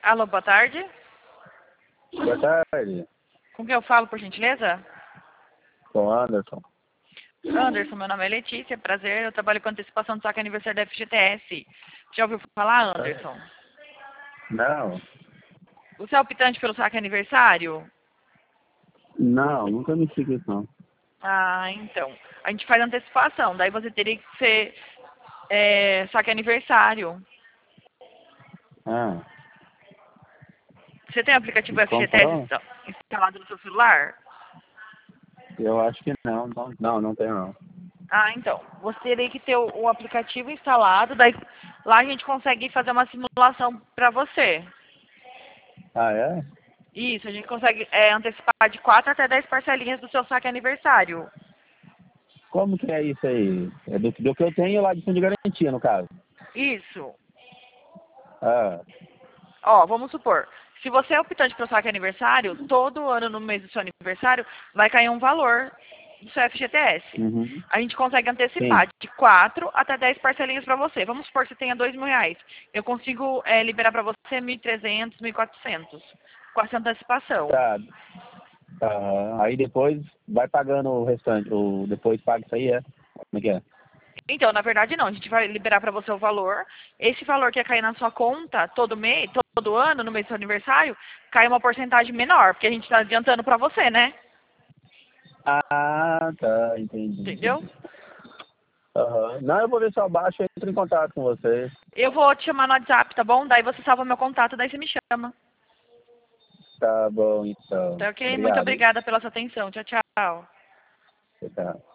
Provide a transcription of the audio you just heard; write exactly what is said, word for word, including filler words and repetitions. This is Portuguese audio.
Alô, boa tarde. Boa tarde, Com quem eu falo, por gentileza? com Anderson. Anderson, meu nome é Letícia, prazer. Eu trabalho com antecipação do saque aniversário da F G T S. Já ouviu falar, Anderson? Não, Você é optante pelo saque aniversário? não, nunca me fiz isso não. Ah, então. A gente faz antecipação, daí você teria que ser é, saque aniversário. Ah, Você tem o aplicativo e F G T S comprou? insta- instalado no seu celular? Eu acho que não, não, não, não tem não. Ah, então. Você teria que ter o, o aplicativo instalado, daí lá a gente consegue fazer uma simulação para você. Ah, é? Isso, a gente consegue é, antecipar de quatro até dez parcelinhas do seu saque aniversário. Como que é isso aí? É do, do que eu tenho lá de fundo de garantia, no caso. Isso. Ah, Ó, vamos supor, se você é optante para o saque aniversário, todo ano no mês do seu aniversário vai cair um valor do seu F G T S. uhum, A gente consegue sim, antecipar de quatro até dez parcelinhas para você. Vamos supor que você tenha dois mil reais. Eu consigo é, liberar para você mil e trezentos, mil e quatrocentos com essa antecipação. tá. Ah, aí depois vai pagando o restante, ou depois paga isso aí, é? Como é que é? Então, na verdade, não. A gente vai liberar para você o valor. Esse valor que ia cair na sua conta todo mês, todo ano, no mês do seu aniversário, cai uma porcentagem menor, porque a gente está adiantando para você, né? Ah, tá, entendi, Entendeu? entendi. Aham. Não, eu vou ver se eu baixo e entro em contato com vocês. Eu vou te chamar no WhatsApp, tá bom? Daí você salva meu contato, daí você me chama. Tá bom, então. Tá ok? Muito Obrigado. obrigada pela sua atenção. Tchau, tchau. Tchau.